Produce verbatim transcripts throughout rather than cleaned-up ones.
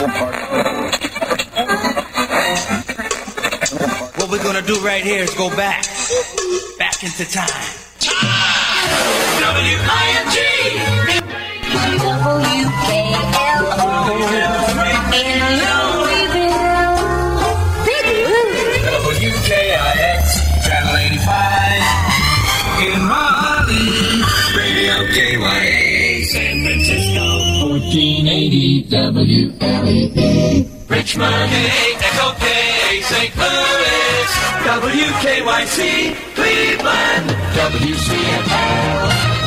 What we're gonna do right here is go back, back into time. W I N G W K L O in Louisville. Big Lou. W K I X, Channel eighty-five. In Raleigh, Radio K Y A, San Francisco. fourteen eighty W L E P. Richmond, Echo K, Saint Louis. W K Y C, Cleveland. W C F L.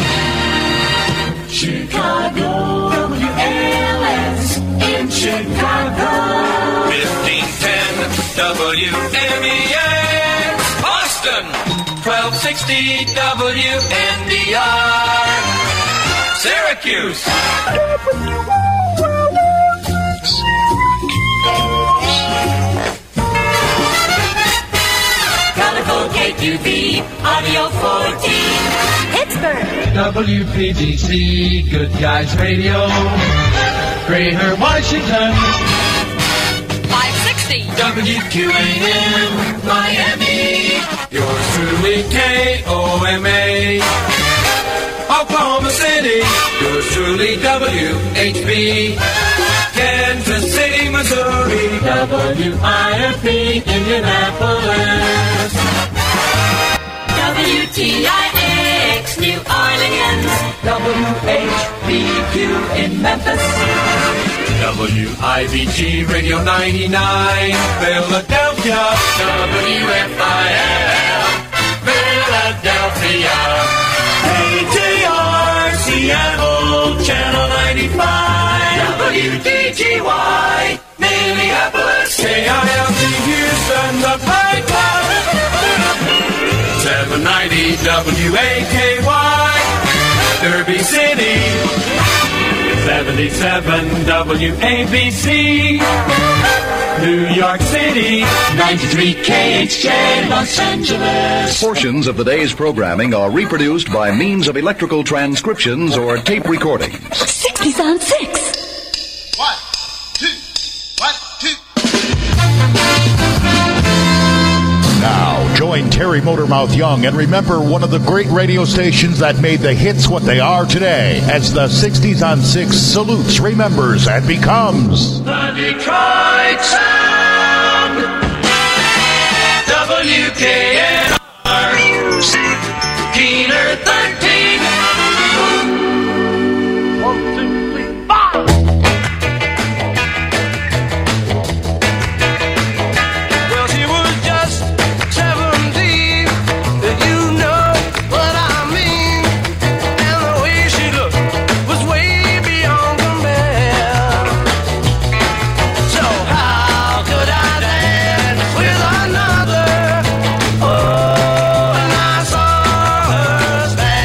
Chicago, W L S in Chicago. fifteen ten W M E X, Boston. twelve sixty W N D R, Syracuse. Calico K Q B, Audio fourteen. Pittsburgh. W P G C, Good Guys Radio. Greater Washington. five sixty. W Q A M, Miami. Yours truly, K O M A. Oklahoma City. Yours truly, W H B. Kansas City, Missouri. W I F P, Indianapolis. W T I X, New Orleans. W H B Q in Memphis. W I V G Radio ninety-nine, Philadelphia. W F I L, Philadelphia. K T R, Seattle, Channel ninety-five. W D G Y, Minneapolis. K I L C Houston, the Pine Club. seven ninety W A K Y, Derby City. seventy-seven W A B C, New York City. ninety-three K H J, Los Angeles. Portions of the day's programming are reproduced by means of electrical transcriptions or tape recordings. sixties on six. One, two, one, two. Now, join Terry Motormouth Young and remember one of the great radio stations that made the hits what they are today as the sixties on six salutes, remembers, and becomes The Detroit Sound. W K N R, Keener thirteen. One, two, three, five. Well, she was just seventeen, and you know what I mean. And the way she looked was way beyond compare. So how could I dance with another? Oh, and I saw her stand.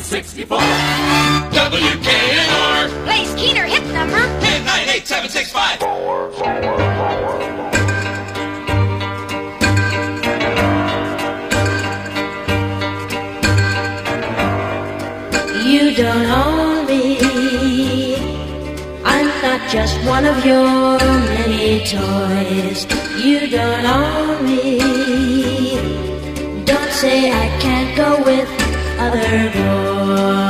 sixty-four. W K N R. Blaze Keener hit number ten nine eight seven six five. You don't own me. I'm not just one of your many toys. You don't own me. Don't say I can't go with other boys.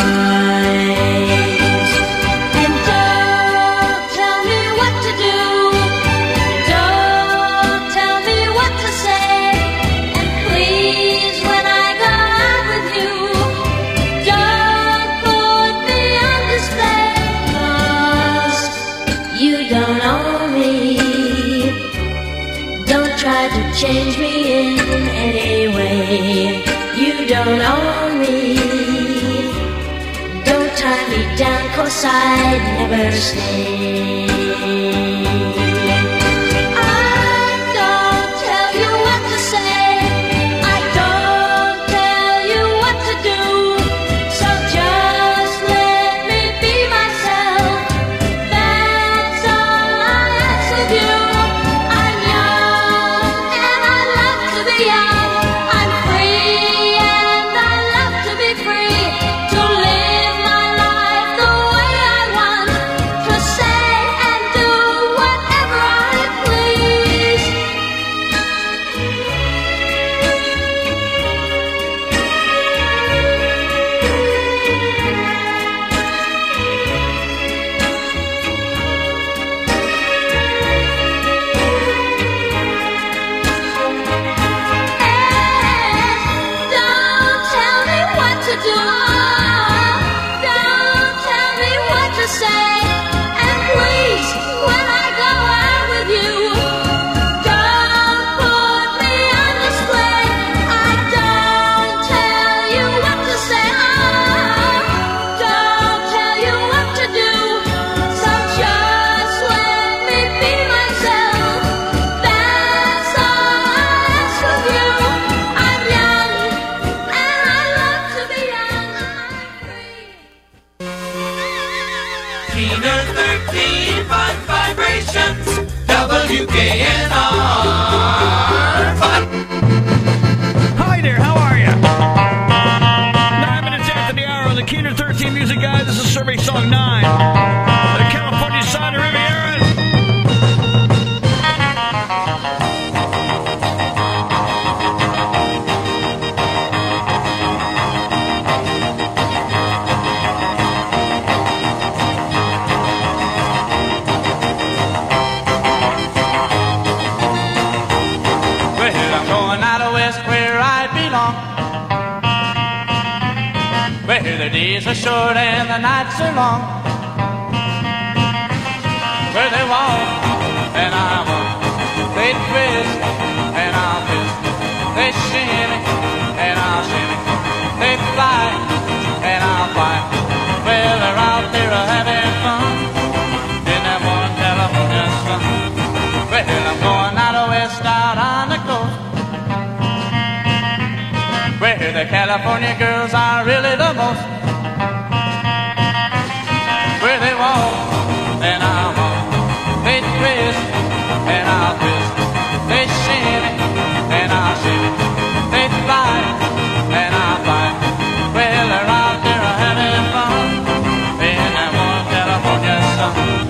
And don't tell me what to do. Don't tell me what to say. And please, when I go out with you, don't put me on display. 'Cause you don't own me. Don't try to change me in any way. You don't own me. Don't tie me down, 'cause I'd never stay. I don't tell you what to say. I don't tell you what to do. So just let me be myself. That's all I ask of you. I'm young and I love to be young. I'm free and I love to be free. To live my life the way I want. To say and do whatever I please. Don't tell me what to do. Don't tell me what to say. And please, when I go out with you, don't put me on display. I don't tell you what to say. Don't tell you what to do. So just let me be myself. That's all I ask of you. I'm young and I love to be young. I'm free. Keener thirteen, fun vibrations. W K N R. Fun. Hi there, how are you? Nine minutes after the hour on the Keener thirteen Music Guide. This is Survey Song nine. The California side of Riviera. Well, I'm going out of west where I belong. Where the days are short and the nights are long. Where they walk and I walk. They twist and I'll twist. They shimmy and I'll shimmy. They fly and I'll fly. Well, they're out there having fun in that one California sun. Well, I'm going out of west out on the coast, where the California girls are really the most. Where they walk and I'll walk. They twist and I'll twist. They shimmy and I'll shimmy. They fly and I'll fly. Well, they're out there having fun in that one California sun.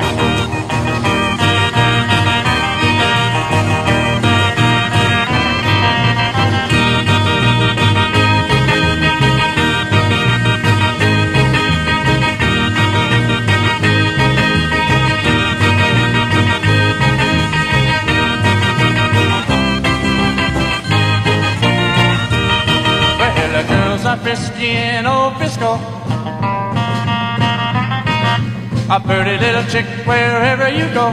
Frisky in old Frisco, a pretty little chick wherever you go.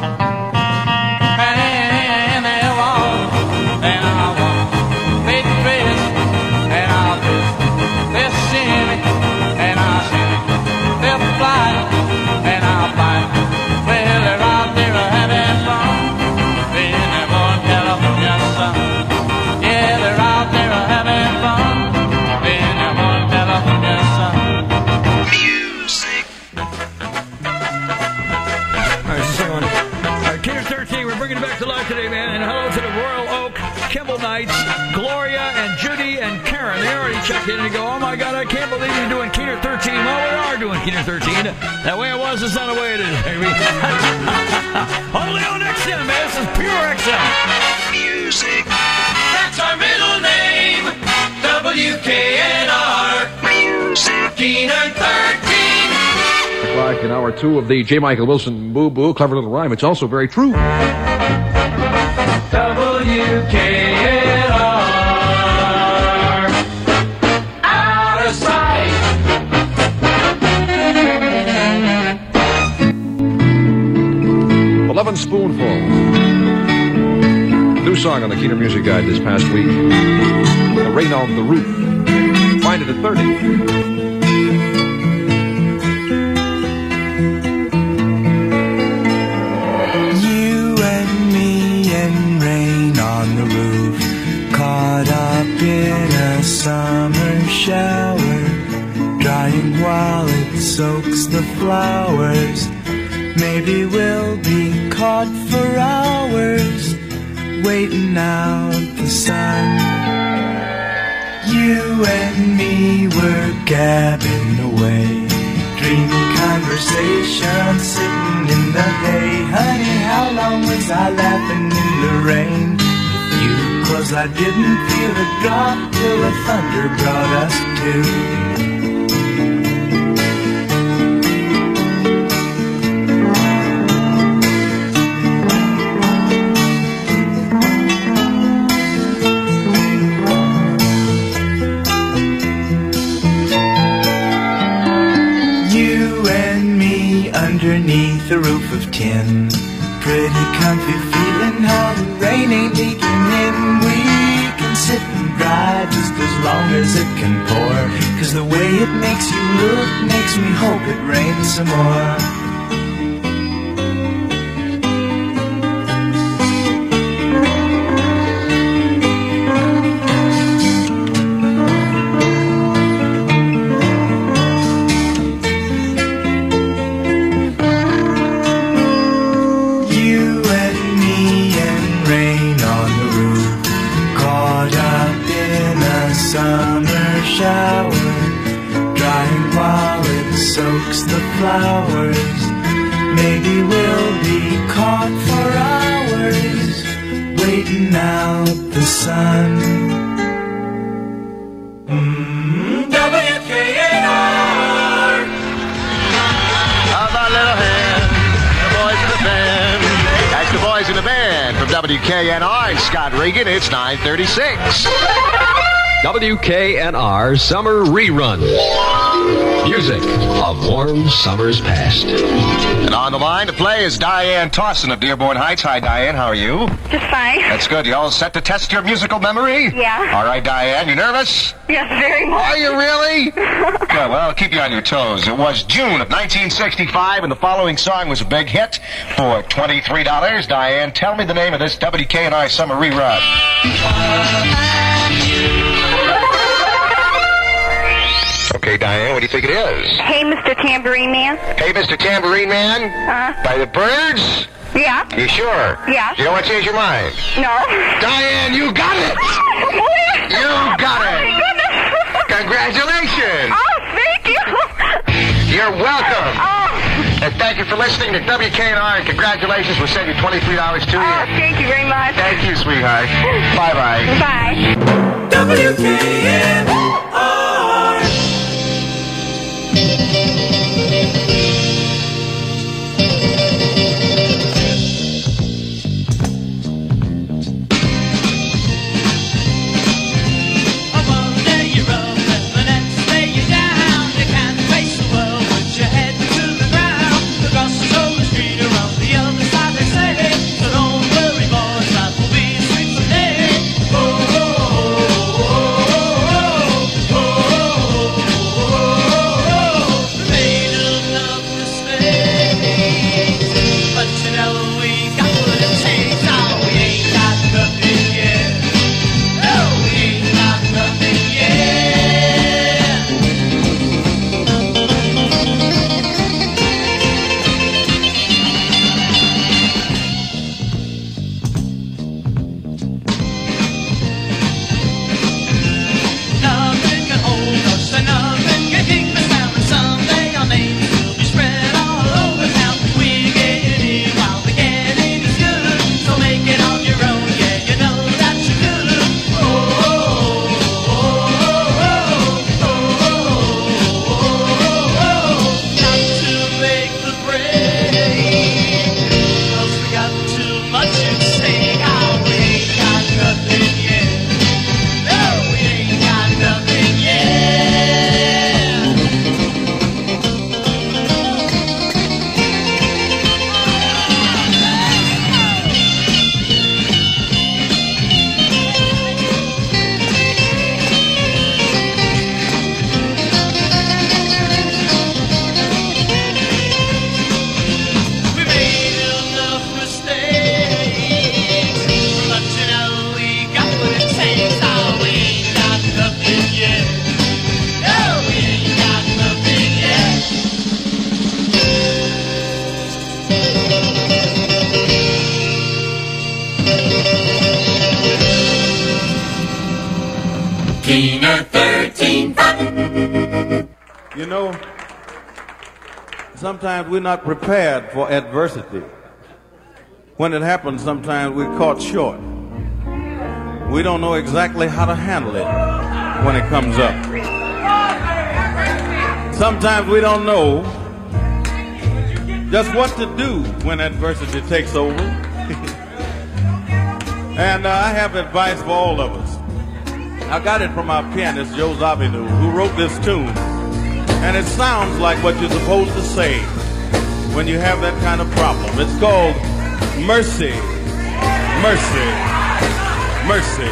And they walk and I'll walk. They twist and I'll twist. They'll shimmy and I'll shimmy. They'll fly and I'll fly. Well, they're out there having fun in that one California sun. Yeah, they're out there having fun in that one California sun. may go, oh my God, I can't believe you're doing Keener thirteen. Well, we are doing Keener thirteen. That way it was, it's not the way it is, baby. Only on X M, man. This is pure X M. Music. That's our middle name. W K N R. Music. Keener thirteen. Like in hour two of the J. Michael Wilson Boo Boo, clever little rhyme. It's also very true. W K N R. Out of sight. Eleven Spoonfuls. New song on the Keener Music Guide this past week. The Rain on the Roof. Find it at thirty. In a summer shower, drying while it soaks the flowers. Maybe we'll be caught for hours, waiting out the sun. You and me were gabbing away, dreaming conversation, sitting in the hay. Honey, how long was I laughing in the rain? You, 'cause I didn't feel a drop till the thunder brought us to. You and me underneath a roof of tin, pretty comfy feeling how the rain ain't leaking in. We can sit and dry just as long as it can pour, 'cause the way it makes you look makes me hope it rains some more. Flowers, maybe we'll be caught for hours, waiting out the sun. Mm, W K N R. How about a little hand? The boys in the band. That's the boys in the band from W K N R. Scott Regan. It's nine thirty-six. W K N R Summer Reruns. Music of warm summers past. And on the line to play is Diane Towson of Dearborn Heights. Hi, Diane. How are you? Just fine. That's good. You all set to test your musical memory? Yeah. All right, Diane. You nervous? Yes, very much. Are you really? Good. Well, I'll keep you on your toes. It was June of nineteen sixty-five, and the following song was a big hit for twenty-three dollars. Diane, tell me the name of this W K N R Summer Rerun. Okay, Diane, what do you think it is? Hey, Mister Tambourine Man. Hey, Mister Tambourine Man? Uh-huh. By the Byrds? Yeah. You sure? Yeah. You don't want to change your mind? No. Diane, you got it! You got it! Oh, my goodness. Congratulations! Oh, thank you. You're welcome. Oh. And thank you for listening to W K N R, and congratulations. We'll send you twenty-three dollars to you. Oh, thank you very much. Thank you, sweetheart. Bye-bye. Bye. W K N R. You know, sometimes we're not prepared for adversity. When it happens, sometimes we're caught short. We don't know exactly how to handle it when it comes up. Sometimes we don't know just what to do when adversity takes over. And uh, I have advice for all of us. I got it from our pianist, Joe Zawinul, who wrote this tune. And it sounds like what you're supposed to say when you have that kind of problem. It's called Mercy, Mercy, Mercy.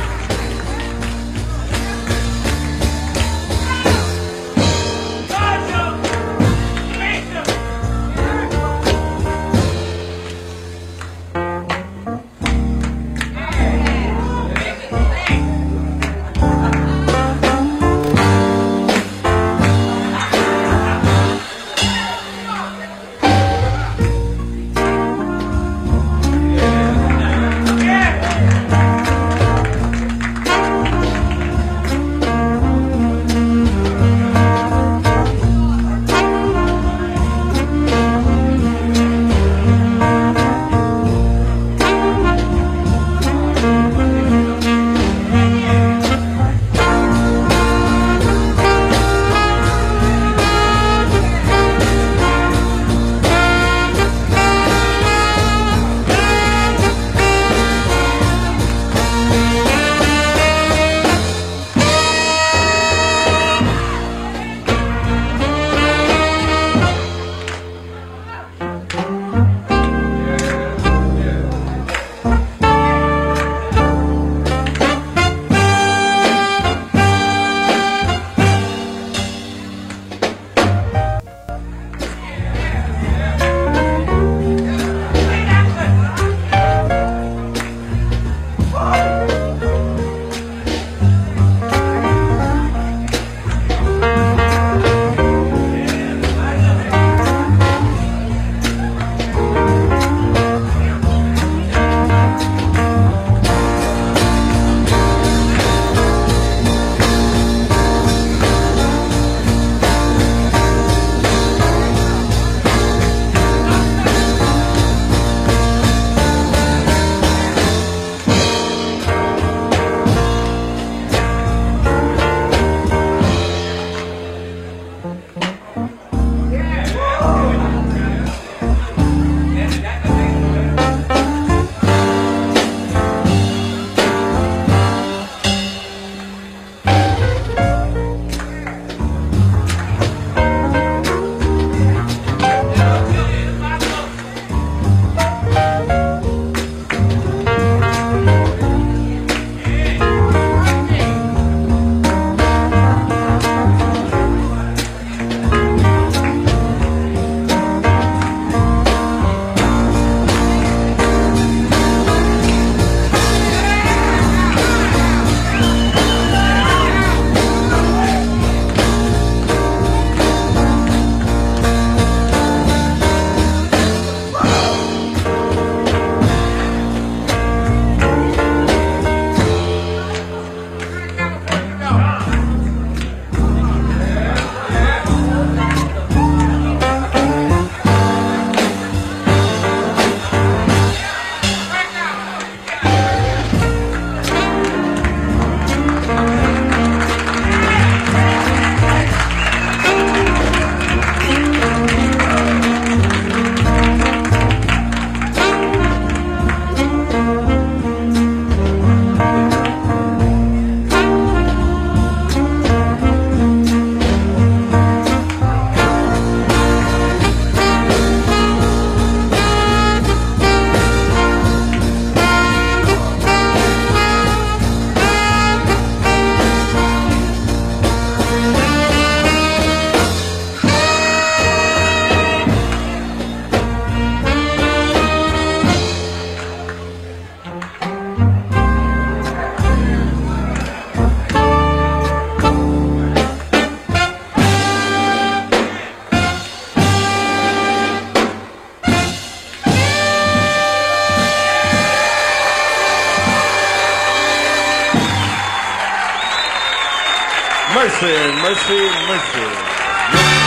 Mercy, mercy, mercy.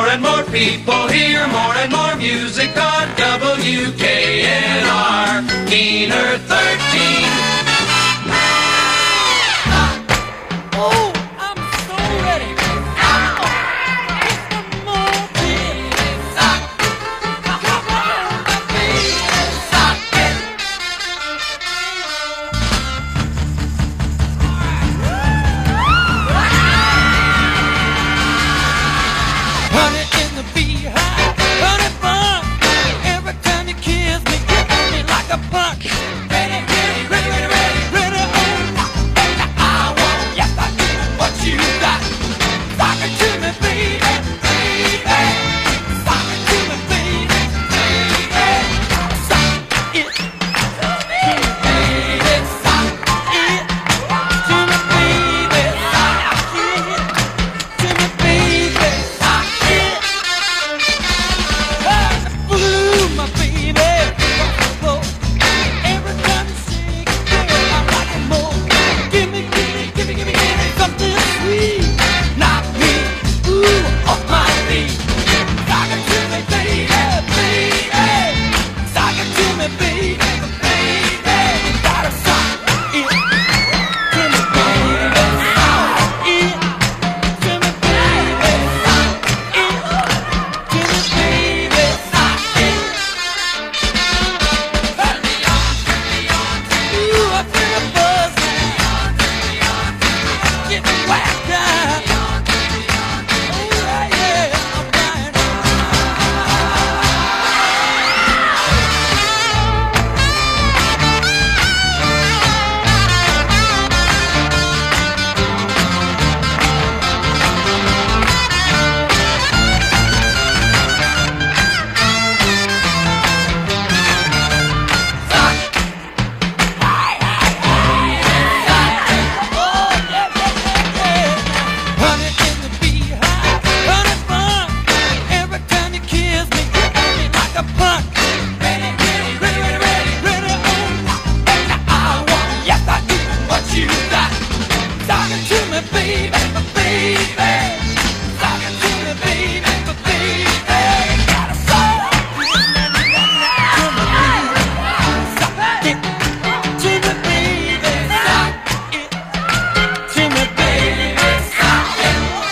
and more people hear more and more music on W K N R. Keener thirteen. Oh, I'm so ready. Honey in the beehive, honey fun. Every time you kiss me, you hit me like a punch. Ready, ready, ready, ready, ready, ready. Oh, I want, yes, I do what you got. Talk it to me, baby, baby. Talk it to me, baby, baby. Talk it to me, baby. Talk it to me, baby. Talk it to me, baby. Talk it. Blue, my baby. Every time you shake it, girl, I like it more. Give me, give me, give me, give me, give me something sweet. Knock me, ooh, off my feet. Talk it to me, baby, baby. Talk it to me, baby, baby. You gotta talk it to me, baby. Talk it to me, baby. Talk it to me, baby. Talk it. Ooh, I feel a buzz now. Getting whacked out. Oh, yeah, yeah, I'm dying. Honey in the beehive, honey fun. Every time you kiss me, you hit me like a punch. Ready, ready, ready, ready, ready, ready. Oh, I want, yes, I do what you got. Talk it to me, baby, baby. Talk it to me, baby, baby. Gotta talk it to me, baby. Talk it to me, baby. Talk it to me, baby. Talk it.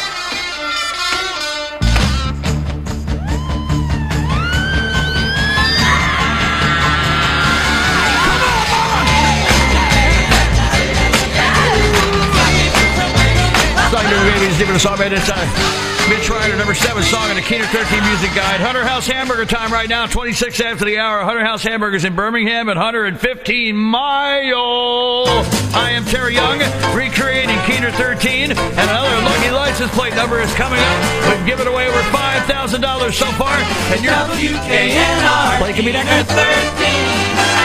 Song to babies, giving us all right. It's uh, Mitch Ryder, number seven song on the Keener thirteen Music Guide. Hunter House Hamburger time right now, twenty-six after the hour. Hunter House Hamburgers in Birmingham at one hundred fifteen Mile. I am Terry Young, recreating Keener thirteen, and another lucky license plate number is coming up. We've given away over five thousand dollars so far, and you're W K N R. Play can be Keener next. thirteen.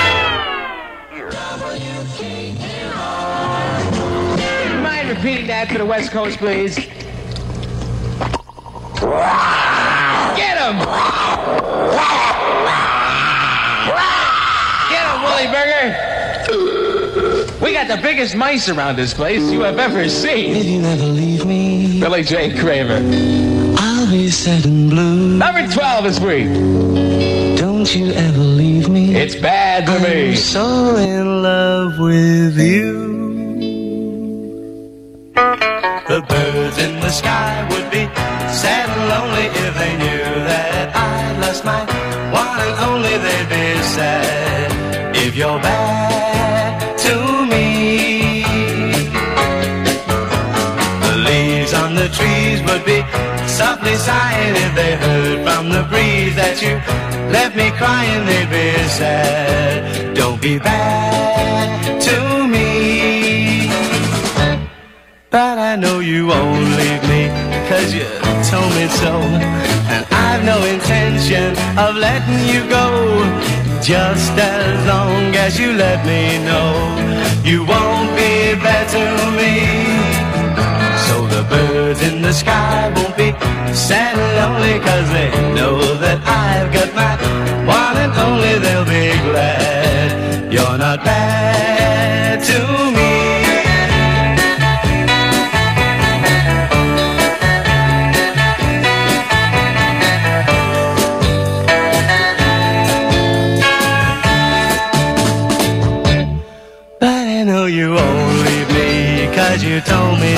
Mind repeating that for the West Coast, please? Get him! Get him, Willie Burger! We got the biggest mice around this place you have ever seen. If you never leave me, Billy J. Kramer. I'll be sad and blue. Number twelve is free. Don't you ever leave me. It's bad to me. I'm so in love with you. The birds in the sky would be sad and lonely if they knew that I lost my one and only. They'd be sad if you're bad to me. The leaves on the trees would be softly sighing if they heard from the breeze that you left me crying. They'd be sad. Don't be bad to me. But I know you won't leave me, cause you told me so. And I've no intention of letting you go, just as long as you let me know you won't be bad to me. So the birds in the sky won't be sad and lonely, cause they know that I've got my one and only. They'll be glad you're not bad to me.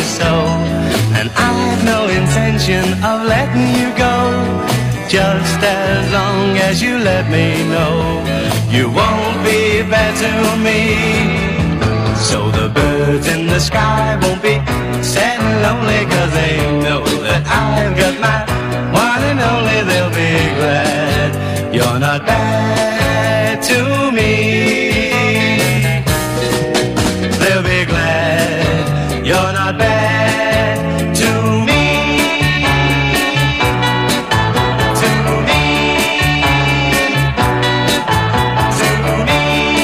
so. And I've no intention of letting you go, just as long as you let me know you won't be bad to me. So the birds in the sky won't be sad and lonely, 'cause they know that I've got my one and only. They'll be glad you're not bad to me. They'll be glad you're not bad to me. To me. To me.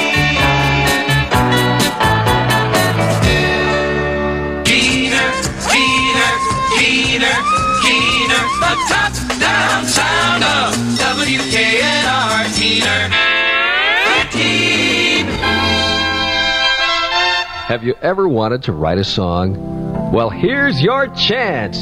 Keener, Keener, Keener, Keener, the top-down sound of W K N R. Keener, thirteen. Have you ever wanted to write a song? Well, here's your chance.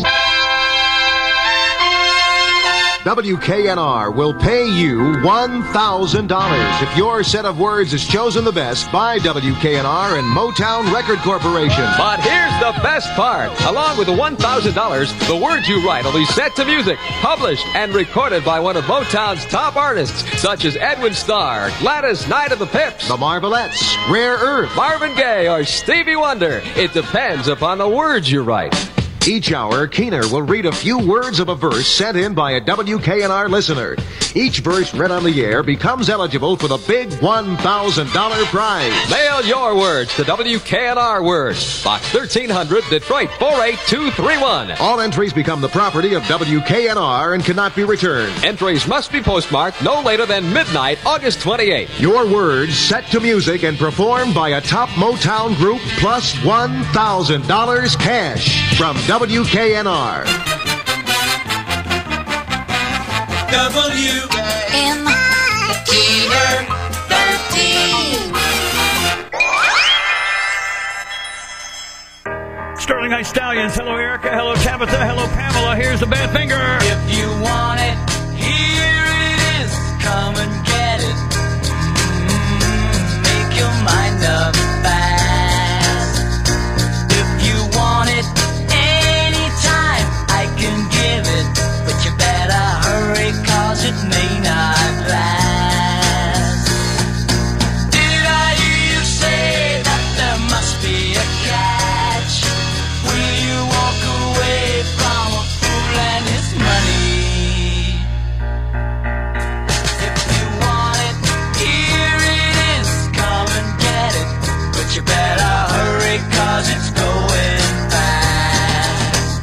W K N R will pay you one thousand dollars if your set of words is chosen the best by W K N R and Motown Record Corporation. But here's the best part. Along with the one thousand dollars, the words you write will be set to music, published and recorded by one of Motown's top artists, such as Edwin Starr, Gladys Knight of the Pips, The Marvelettes, Rare Earth, Marvin Gaye, or Stevie Wonder. It depends upon the words you write. Each hour, Keener will read a few words of a verse sent in by a W K N R listener. Each verse read on the air becomes eligible for the big one thousand dollars prize. Mail your words to W K N R Words, Box thirteen hundred, Detroit four eight two three one. All entries become the property of W K N R and cannot be returned. Entries must be postmarked no later than midnight, August twenty-eighth. Your words set to music and performed by a top Motown group, plus one thousand dollars cash from W K N R. W N Keener thirteen. Sterling Heights Stallions. Hello, Erica. Hello, Tabitha. Hello, Pamela. Here's the bad finger. If you want it, here it is. Come and get it. Mm, make your mind up fast. If you want it anytime, I can give it. But you better hurry, 'cause it may not last. Did I hear you say that there must be a catch? Will you walk away from a fool and his money? If you want it, here it is. Come and get it. But you better hurry, 'cause it's going fast.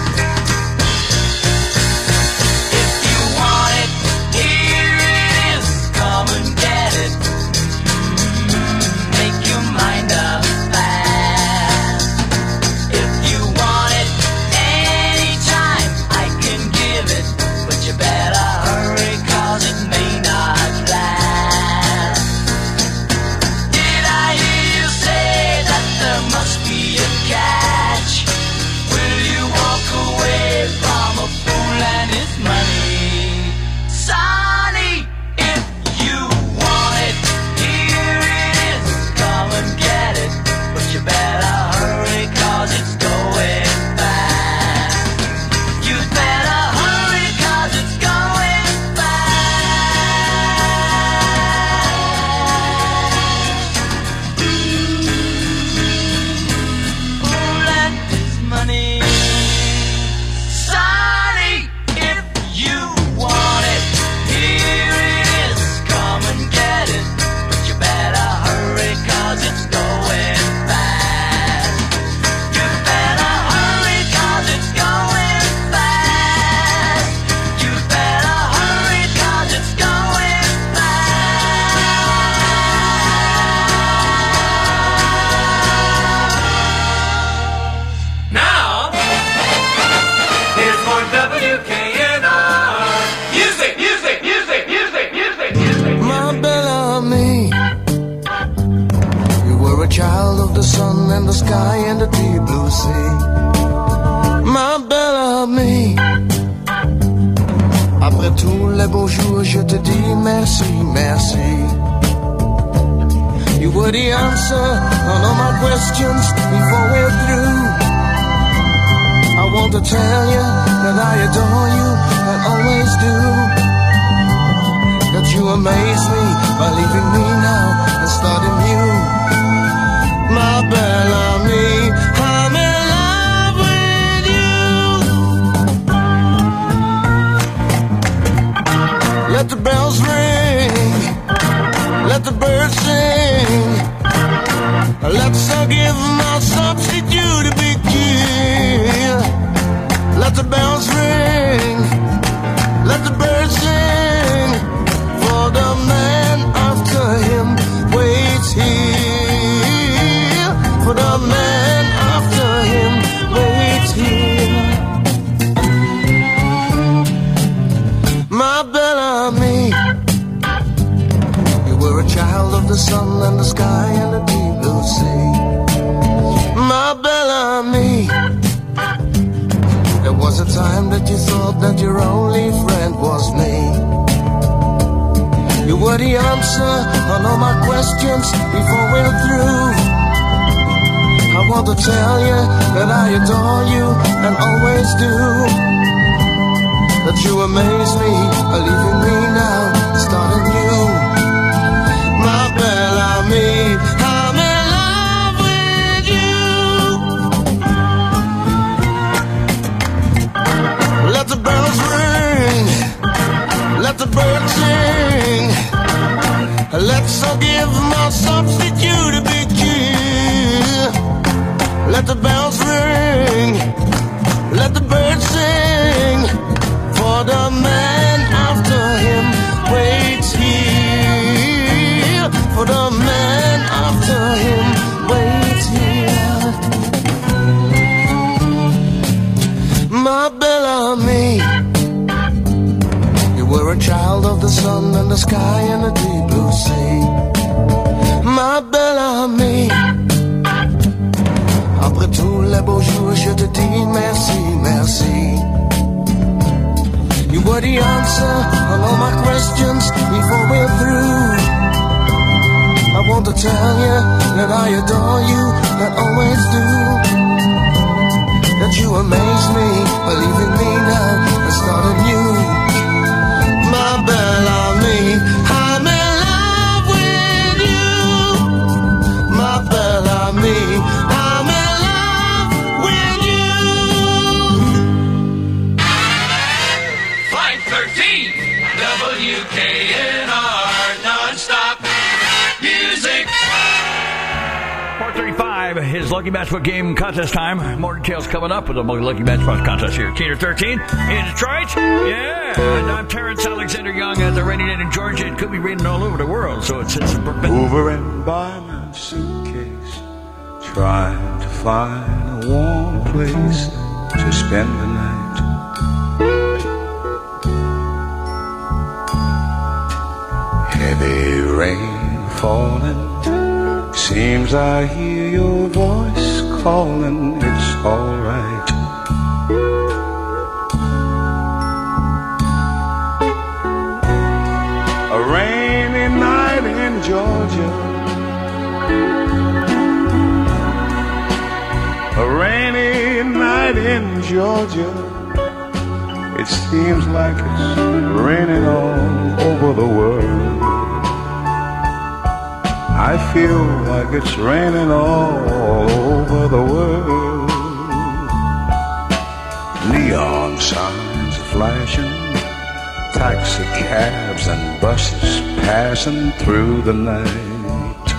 If you want it, here it is. Come and get it. Mm, make your mind up fast. If you want it anytime, I can give it. But you better hurry, 'cause it may not last. Did I hear you say that there must be a catch? Will you walk away from a fool and his money? Sonny, if you want it, here it is. Come and get it. But you better hurry, 'cause it's going fast. You better hurry, 'cause it's going fast. Fool and his money. Sonny, if you want it, here it is. Come and get it. But you better hurry, 'cause it's going fast. You better hurry, 'cause it's going fast. You better hurry, 'cause it's going fast. Now, here's more W K N R. Music, music, music, music, music, music. My Bellamy, you were a child of the sun and the sky and the deep blue sea. My Bellamy, après tous les beaux jours, je te dis merci, merci. You were the answer on all my questions before we're through. to tell you that I adore you and always do. That you amaze me by leaving me now and starting new. My Bellamy, I'm in love with you. Let the bells ring, let the birds sing. Let's give my substitute a big cheer. Let the bells ring, let the birds sing. For the man after him waits here. For the man after him waits here. My Bellamy, you were a child of the sun and the sky and the deep blue sea. My Bellamy, there was a time that you thought that your only friend was me. You were the answer on all my questions before we're through. I want to tell you that I adore you and always do. That you amaze me by leaving me now, starting new. My Bellamy, I'm in love with you. Let the bells ring, let the birds sing. Let's give my substitute a big cheer. Let the bells ring, let the birds sing. For the man after him waits here. For the man after him waits here. My Bellamy, you were a child of the sun and the sky and the deep blue sea. My Bellamy, après tous les beaux jours, je te dis merci, merci. You were the answer on all my questions before we're through. I want to tell you that I adore you and always do. That you amaze me by leaving me now and starting new. My Bellamy, I'm in love with you. My Bellamy, I'm in love with you. Flight thirteen, W K N R, non-stop music. four thirty-five, his Lucky Matchbook game contest time. More details coming up with the Lucky Matchbook contest here. Keener thirteen in Detroit. Yeah, and I'm Terrence Alexander Young at the raining in Georgia. It could be raining all over the world, so it's, it's over and by my suitcase, trying to find a warm place to spend the night. Heavy rain falling, seems I hear your voice calling. It's alright. A rainy night in Georgia, a rainy night in Georgia. It seems like it's raining all over the world. I feel like it's raining all over the world. Neon signs flashing, taxi cabs and buses passing through the night.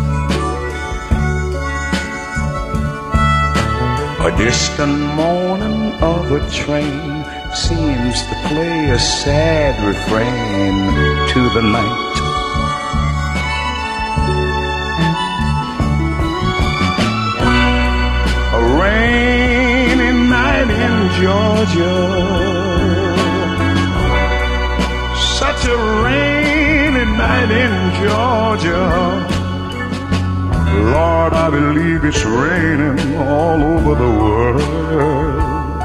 A distant moaning of a train seems to play a sad refrain to the night. A rainy night in Georgia, such a rainy night in Georgia. Lord, I believe it's raining all over the world.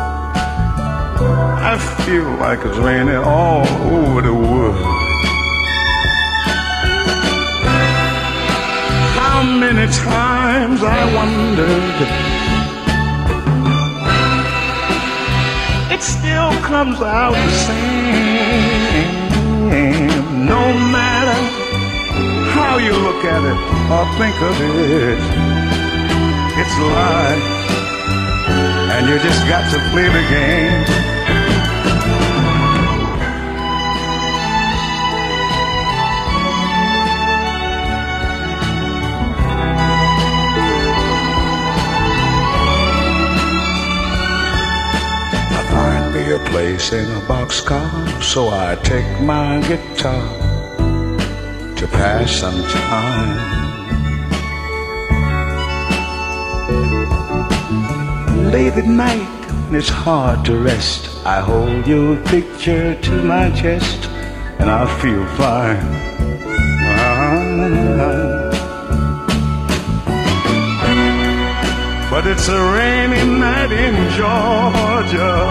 I feel like it's raining all over the world. How many times I wondered still comes out the same. No matter how you look at it or think of it, it's life, and you just got to play the game. A place in a boxcar, so I take my guitar to pass some time. Late at night, when it's hard to rest, I hold your picture to my chest, and I feel fine. But it's a rainy night in Georgia.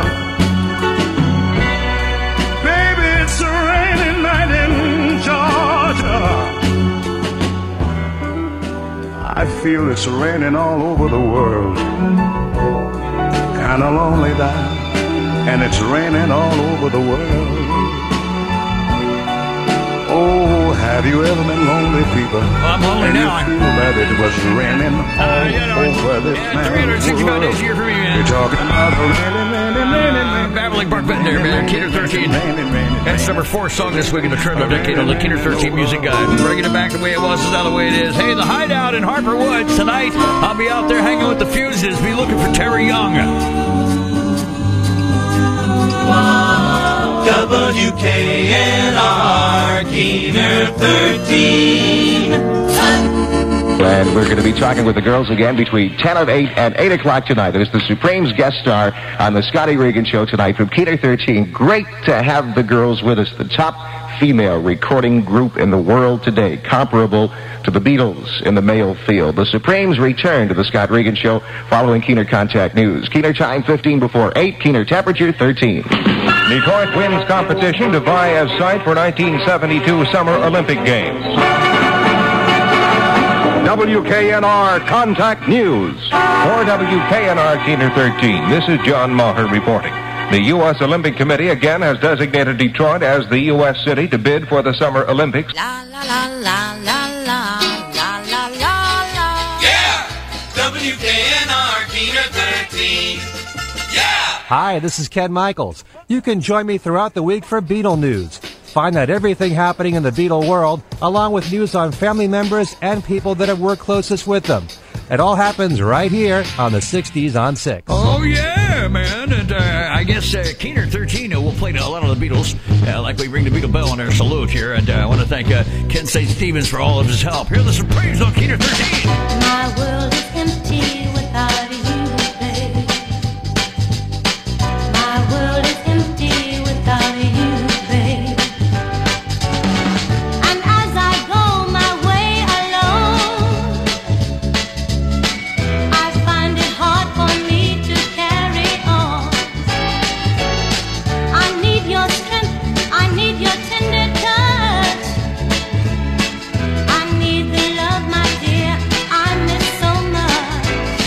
It's a rainy night in Georgia. I feel it's raining all over the world. Kinda lonely now, and it's raining all over the world. Oh, have you ever been lonely, people? Well, I'm lonely and now. You feel that it was raining all uh, you know, over this yeah, three hundred sixty-five days a year for me, man. You're talking about the raining, raining, raining, uh, Babbling Park Veterinary, man. Keener thirteen. That's number four song this week in the trend of decade on the Keener thirteen Music Guide. Bringing it back the way it was is now the way it is. Hey, the Hideout in Harper Woods. Tonight, I'll be out there hanging with the Fugitives. Be looking for Terry Young. W K N R, Keener thirteen. And we're going to be talking with the girls again between ten of eight and eight o'clock tonight. It is the Supremes guest star on the Scotty Reagan Show tonight from Keener thirteen. Great to have the girls with us. The top female recording group in the world today, comparable to the Beatles in the male field. The Supremes return to the Scott Reagan Show following Keener Contact News. Keener time fifteen before eight, Keener temperature thirteen. Detroit wins competition to vie as site for nineteen seventy-two Summer Olympic Games. W K N R Contact News. For W K N R Keener thirteen, this is John Maher reporting. The U S Olympic Committee again has designated Detroit as the U S city to bid for the Summer Olympics. La la la la la la la la la la. Yeah! W K N R Keener thirteen. Yeah! Hi, this is Ken Michaels. You can join me throughout the week for Beatle News. Find out everything happening in the Beatle world, along with news on family members and people that have worked closest with them. It all happens right here on the sixties on six. Oh, yeah, man. And uh, I guess uh, Keener thirteen uh, will play a lot of the Beatles, uh, like we ring the Beatle Bell on our salute here. And uh, I want to thank uh, Ken St. Stevens for all of his help. Here are the Supremes on Keener thirteen. My world is empty without you, babe. My world is empty without you, babe. And as I go my way alone, I find it hard for me to carry on. I need your strength, I need your tender touch. I need the love, my dear, I miss so much.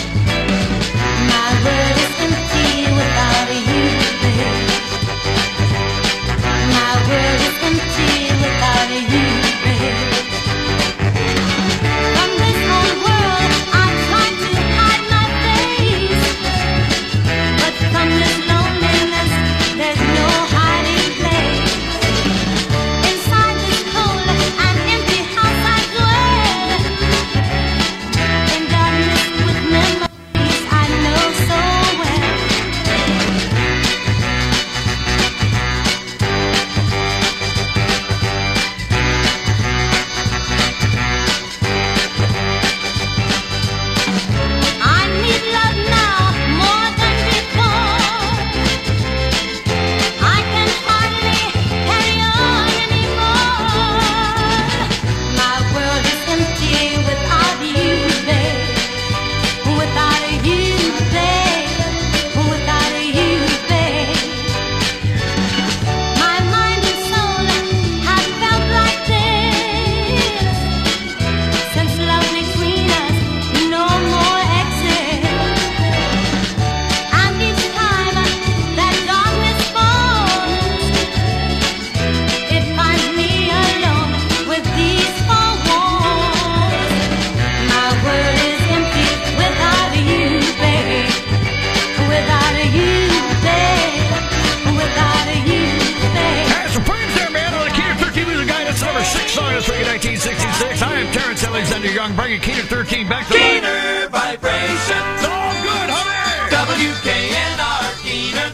Last week in nineteen sixty-six, I am Terrence Alexander Young, bringing Keener thirteen back to life. Keener vibrations. Oh, good, honey. W K N R, Keener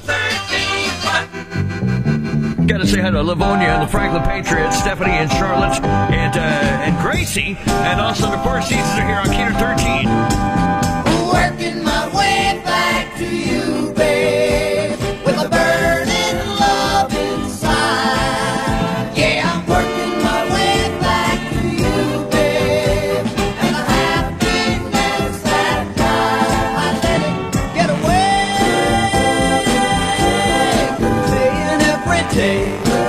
thirteen. Got to say hi to Livonia and the Franklin Patriots, Stephanie and Charlotte, and uh, and Gracie, and also the Four Seasons are here on Keener thirteen. Working my way back to you, babe, with a burning love inside. Yeah, I'm working my way back to you, babe, and the happiness that time I let it get away, playing every day.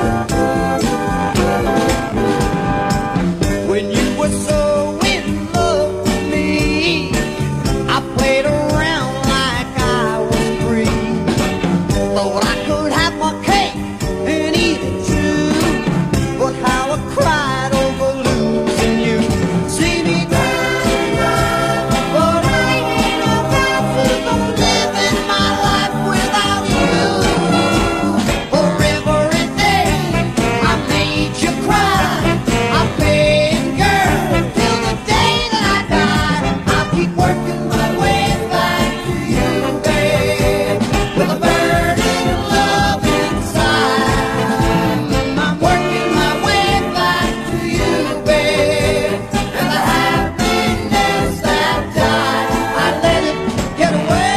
When you were so in love with me, I played around like I was free. Thought I could have my cake and eat it too. But how I cried over losing you. See me turn around, but I ain't around for no living my life without you. For every day I made you cry, I paid girl till the day that I die. I'll keep working my way back to you, babe, with a burning love inside. I'm working my way back to you, babe, and the happiness that died, I let it get away,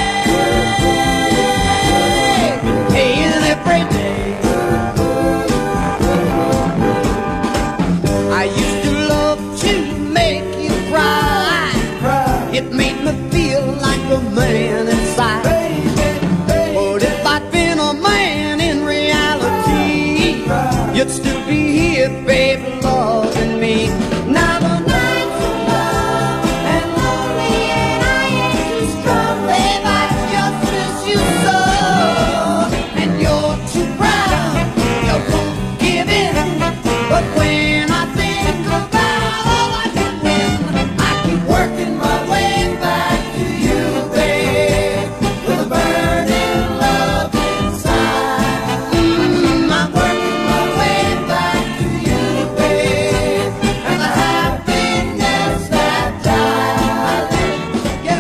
paying every day. I used to love to make you cry. It made me feel like a man inside. But if I'd been a man in reality, you'd still be here, baby, loving me. Now the nights are long and lonely, and I ain't too strong, babe. I just miss you so. And you're too proud, you won't give in. But when I think about all I can win, I keep working my way back to you, babe, with a burning love inside. Mm, I'm working my way back to you, babe, and the happiness that died, I let it get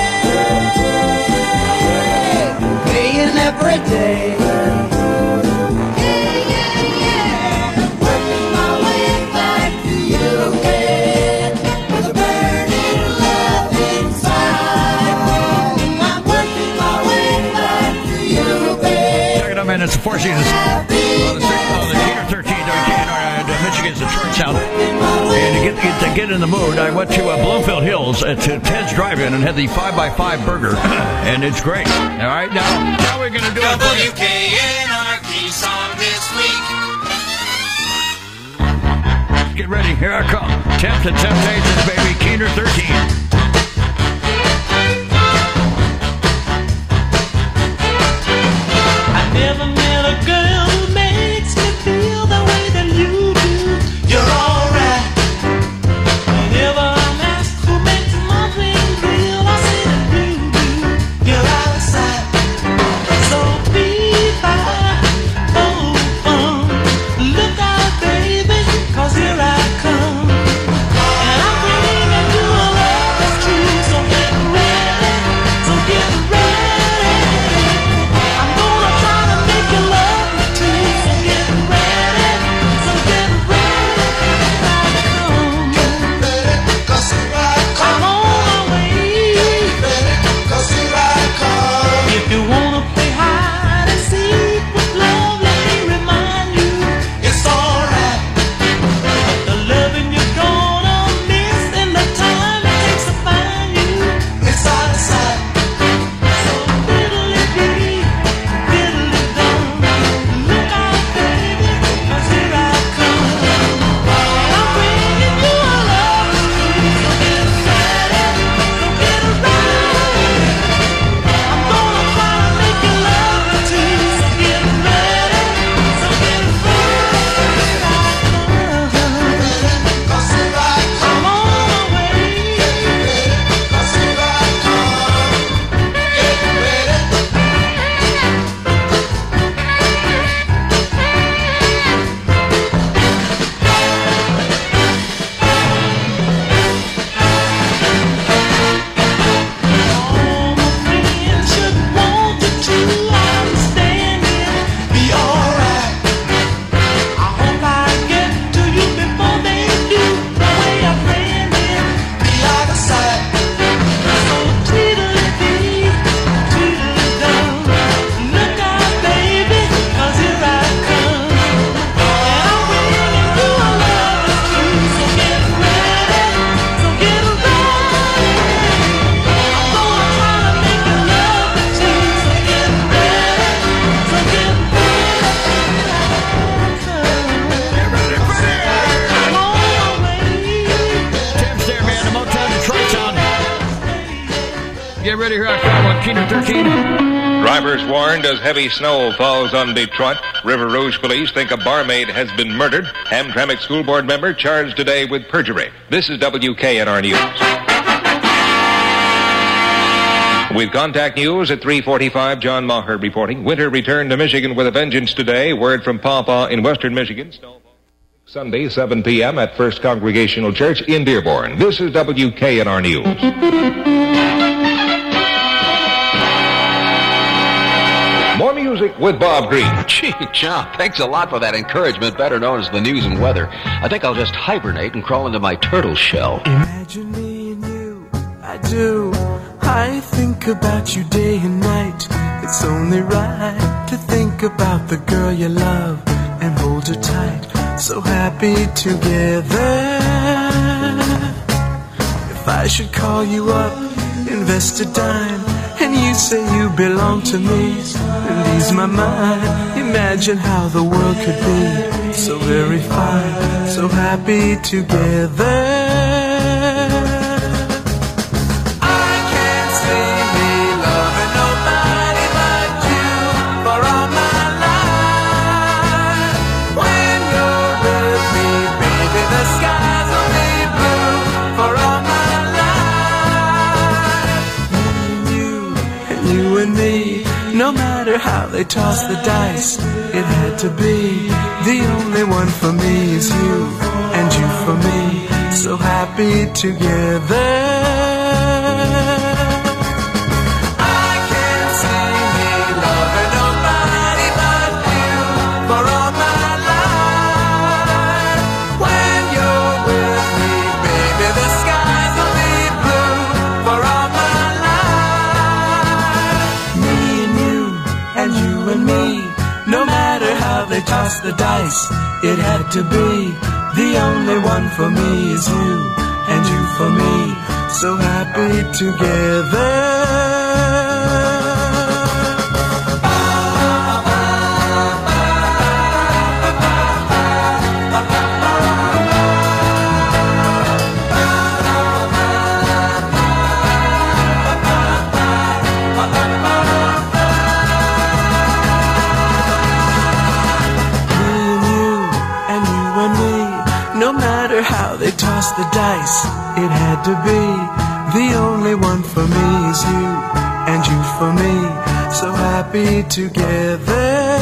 away, paying every day. Yeah, yeah, yeah, working my way back to you, babe, with a burning love inside. I'm working my way back to you, babe. Check it out, man. It's the Four Seasons. On the, six, on the Keener thirteen, W K N R, and uh, Michigan's Detroit Sound. And to get, get, to get in the mood, I went to uh, Bloomfield Hills uh, to Ted's Drive-In and had the five by five burger. And it's great. All right, now, now we're going to do a W K N R key song this week. Get ready. Here I come. Tempt and Temptations, baby. Keener thirteen. I never met a girl who makes me feel the way that you do. You're alright. Whenever I'm asked who makes my dream real, I say that you do. You're out of sight. So be fine. Oh, um, look out, baby, 'cause here I come. And I'm bringing you a love Already here I come on Keener thirteen. Drivers warned as heavy snow falls on Detroit. River Rouge police think a barmaid has been murdered. Hamtramck school board member charged today with perjury. This is W K N R News. With Contact News at three forty-five, John Maher reporting. Winter returned to Michigan with a vengeance today. Word from Pawpaw in western Michigan. Sunday, seven p.m. at First Congregational Church in Dearborn. This is W K N R News. More music with Bob Green. Gee, John, thanks a lot for that encouragement, better known as the news and weather. I think I'll just hibernate and crawl into my turtle shell. Imagine me and you, I do. I think about you day and night. It's only right to think about the girl you love and hold her tight. So happy together. If I should call you up, invest a dime, and you say you belong to me, and ease my mind. Imagine how the world could be so very fine, so happy together. No matter how they toss the dice, it had to be. The only one for me is you, and you for me, so happy together. I can't see me loving nobody but you for all my life. When you're with me, baby, the skies will be blue for all my and me. No matter how they toss the dice, it had to be. The only one for me is you, and you for me, so happy together. How they toss the dice, it had to be. The only one for me is you, and you for me, so happy together,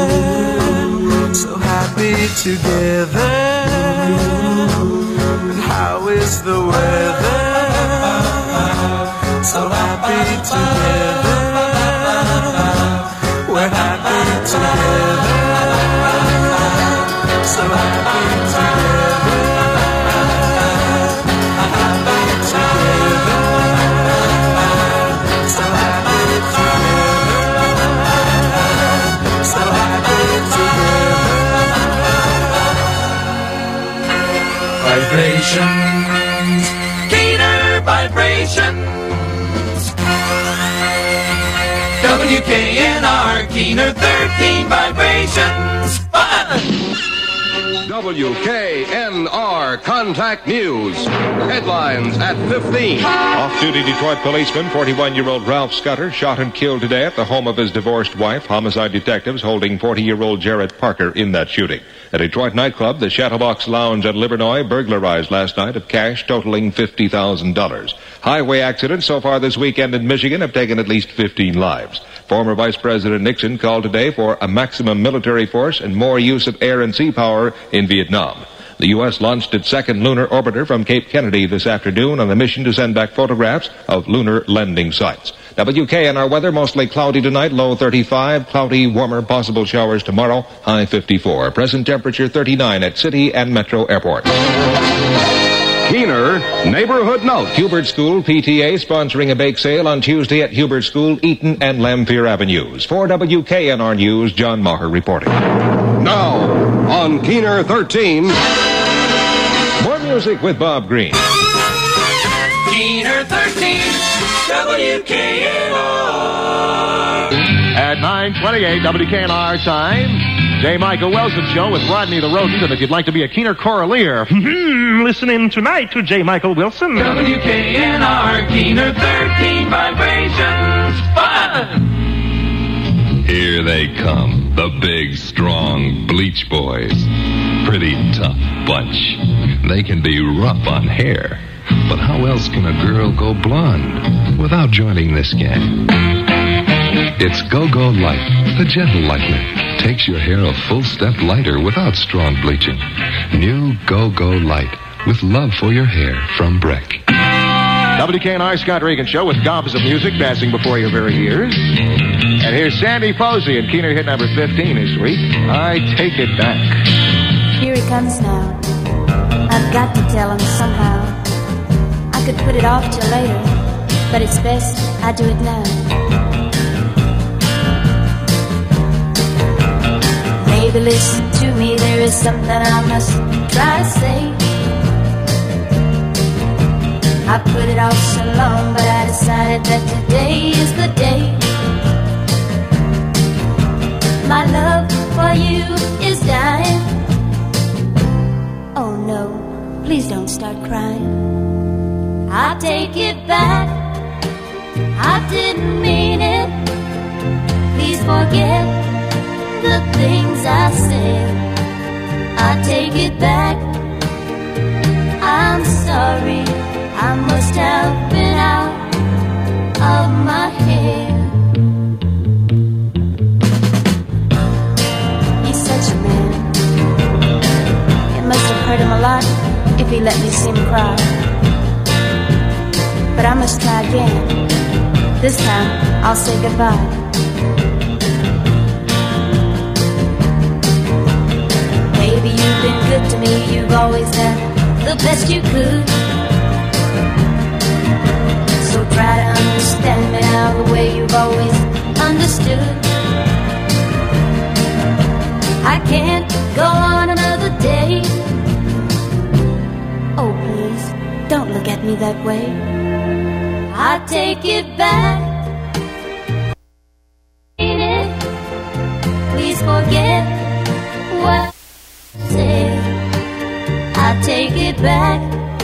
so happy together. And how is the weather? So happy together, we're happy together, so happy together. Vibrations, Keener vibrations. W K N R Keener thirteen vibrations. Fun! W K N R Contact News. Headlines at fifteen. Off-duty Detroit policeman, forty-one-year-old Ralph Scudder, shot and killed today at the home of his divorced wife. Homicide detectives holding forty-year-old Jarrett Parker in that shooting. A Detroit nightclub, the Chatterbox Lounge at Livernois, burglarized last night of cash totaling fifty thousand dollars. Highway accidents so far this weekend in Michigan have taken at least fifteen lives. Former Vice President Nixon called today for a maximum military force and more use of air and sea power in Vietnam. The U S launched its second lunar orbiter from Cape Kennedy this afternoon on a mission to send back photographs of lunar landing sites. W K N R weather, mostly cloudy tonight, low thirty-five, cloudy, warmer, possible showers tomorrow, high fifty-four. Present temperature thirty-nine at City and Metro Airport. Keener Neighborhood Note. Hubert School P T A sponsoring a bake sale on Tuesday at Hubert School, Eaton and Lamphere Avenues. For W K N R News, John Maher reporting. Now, on Keener thirteen. More music with Bob Green. Keener thirteen, W K N R. At nine twenty-eight W K N R time, J. Michael Wilson Show with Rodney the Rodent, and if you'd like to be a keener choraleer, listen in tonight to J. Michael Wilson. W K N R, Keener thirteen Vibrations, fun! Here they come, the big, strong Bleach Boys. Pretty tough bunch. They can be rough on hair, but how else can a girl go blonde without joining this gang? It's Go-Go Light, the gentle lightener. Takes your hair a full step lighter without strong bleaching. New Go-Go Light with love for your hair from Breck. W K N R Scott Regan Show with gobs of music passing before your very ears. And here's Sandy Posey and Keener hit number fifteen this week. I Take It Back. Here he comes now. I've got to tell him somehow. I could put it off till later, but it's best I do it now. Baby, listen to me, there is something I must try to say. I put it off so long, but I decided that today is the day. My love for you is dying. Oh no, please don't start crying. I take it back, I didn't mean it. Please forget the things I said. I take it back, I'm sorry, I must have been out of my head. He's such a man. It must have hurt him a lot if he let me see him cry. But I must try again. This time I'll say goodbye. Baby, you've been good to me. You've always done the best you could. So try to understand me now the way you've always understood. I can't go on another day. Oh, please, don't look at me that way. I take it back. Please forget what I said. I take it back.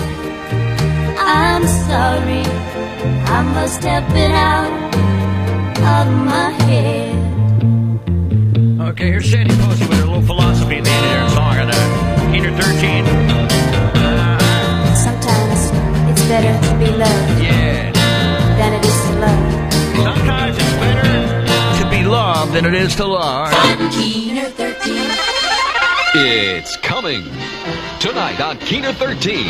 I'm sorry, I must have been out of my head. Okay, here's Sandy Posey with her little philosophy at the end of their song on uh, Keener thirteen. Uh, Sometimes it's better to be loved yeah. than it is to love. Sometimes it's better to be loved than it is to love. Keener thirteen. It's coming tonight on Keener thirteen.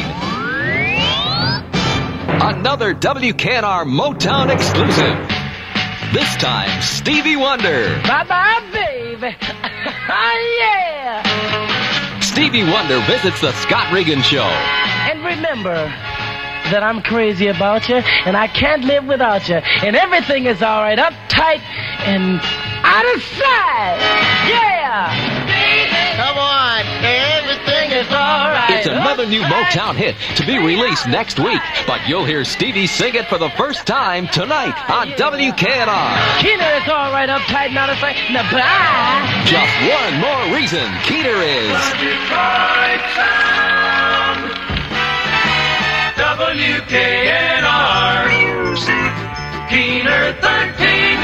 Another W K N R Motown exclusive. This time, Stevie Wonder. Bye-bye, baby. Yeah. Stevie Wonder visits the Scott Regan Show. And remember that I'm crazy about you, and I can't live without you. And everything is all right, uptight and out of sight. Yeah. Come on, everything is all right. It's another new Motown hit to be released next week, but you'll hear Stevie sing it for the first time tonight on W K N R. Keener is all right, uptight and out of sight. Now, bye. Just one more reason Keener is W K N R, Keener thirteen.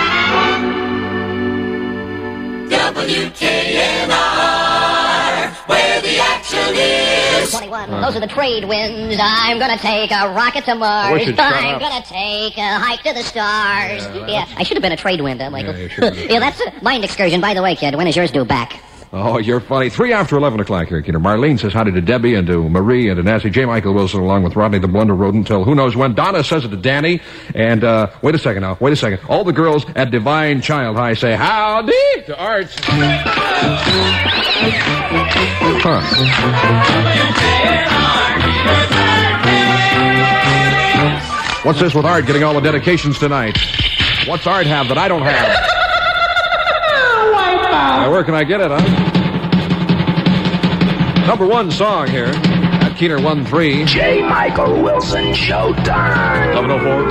W K N R, where the action is. twenty-one, those are the trade winds. I'm gonna take a rocket to Mars. wish you'd shut I'm up. gonna take a hike to the stars. Yeah, Yeah, I should have been a trade wind, huh, Michael? Yeah, you should have. Yeah, that's a mind excursion. By the way, kid, when is yours due back? Oh, you're funny. Three after eleven o'clock here, Keener. Marlene says hi to Debbie and to Marie and to Nancy. J. Michael Wilson along with Rodney the Blunder Rodent till who knows when. Donna says it to Danny. And, uh, wait a second now. Wait a second. All the girls at Divine Child High say howdy to Art. Huh. What's this with Art getting all the dedications tonight? What's Art have that I don't have? Uh, where can I get it, huh? Number one song here at Keener one three. J. Michael Wilson Showtime. eleven oh four.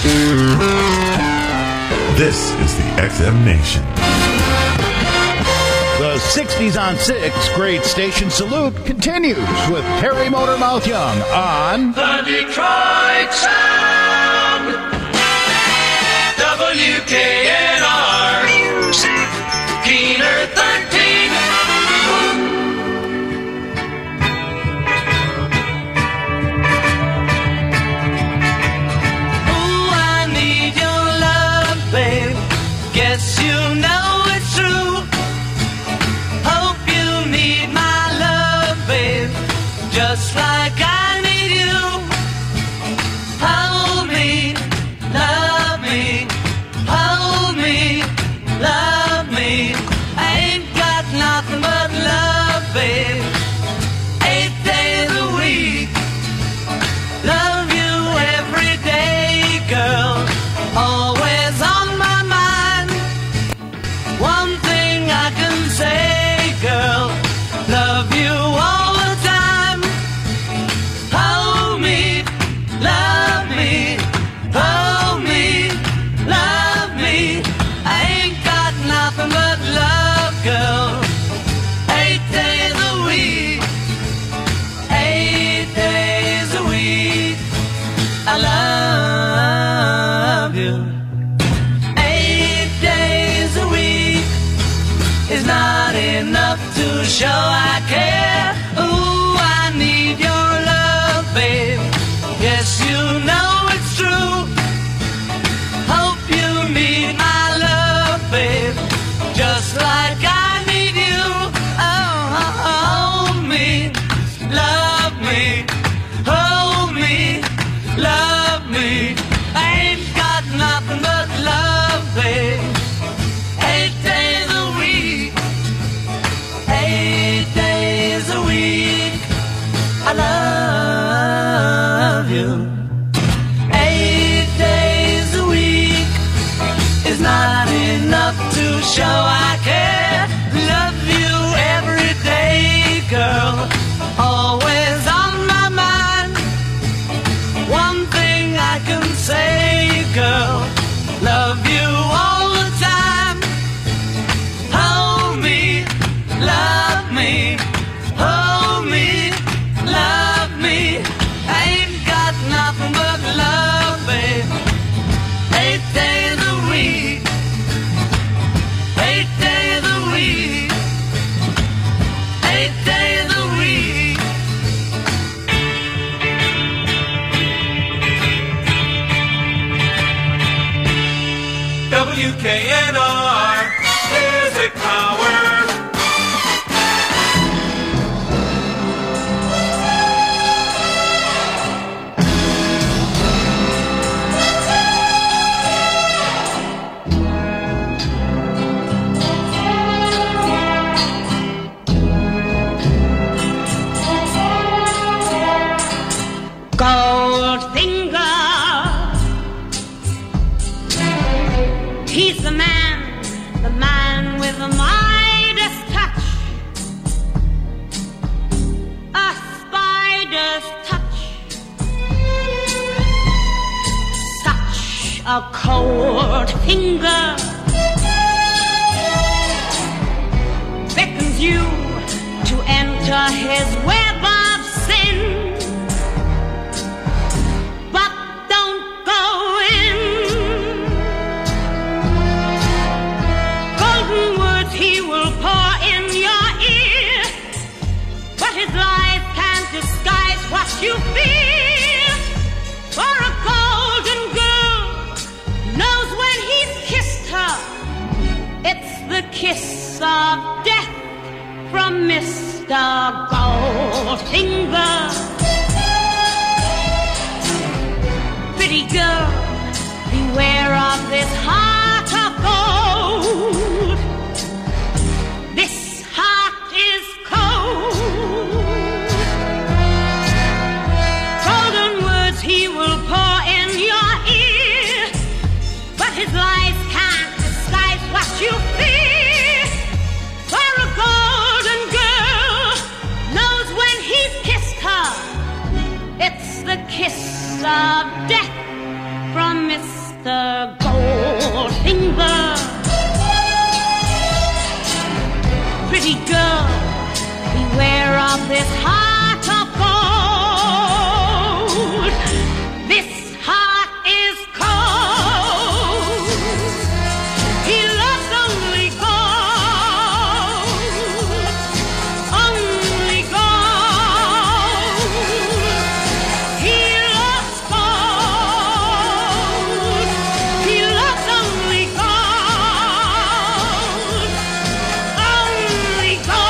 This is the X M Nation. The sixties on six Great Station Salute continues with Terry Motormouth Young on The Detroit Sound. W K N R. Keener thirteen. Ooh, I need your love, babe. Guess you know it's true. Hope you need my love, babe. Just like I need you. Hold me, love me. Hold me, love me. I ain't got nothing but love, babe. Eight days a week. Love you every day, girl. Always on my mind. One thing I can say, girl. Love you all the time. Hold me, love me. Hold me, love me. I ain't got nothing but love, girl. Eight days a week. Eight days a week. I love you. Eight days a week is not enough to show I care. Ooh, I need your love, babe. Yes, you know it's true. Hope you need my love, babe. Just like I need you. Oh, hold me, love me. Hold me, love me. I ain't got nothing but love, babe. Eight days a week. Eight days a week. I love you. Eight days a week is not enough to show I care. Love you every day, girl. Always on my mind. One thing I can say, girl. Love you all the time. Hold me, love me. Hold me, love me. I ain't got nothing but love, babe. Eight days a week. Eight days a week. Eight days a week. W K N R. Music Power. Goldfinger, he's the man, the man with the Midas touch, a spider's touch, such a cold finger beckons you to enter his web of sin. You feel for a golden girl knows when he's kissed her, it's the kiss of death from Mister Goldfinger. Pretty girl, beware of this heart of gold. This heart is cold. He will pour in your ear, but his lies can't disguise what you feel. For a golden girl knows when he's kissed her, it's the kiss of death from Mister Mister Goldfinger. Pretty girl, beware of this heart of gold. This heart is cold. He loves only gold, only gold. He loves gold. He loves only gold, only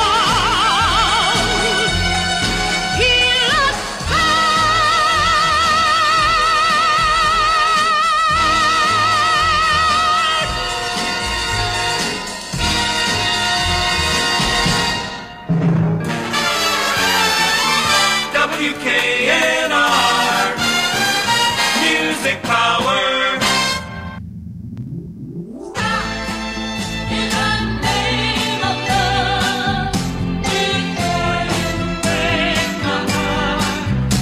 gold. He loves W K N R Music Power. In the name of love, before you break my heart.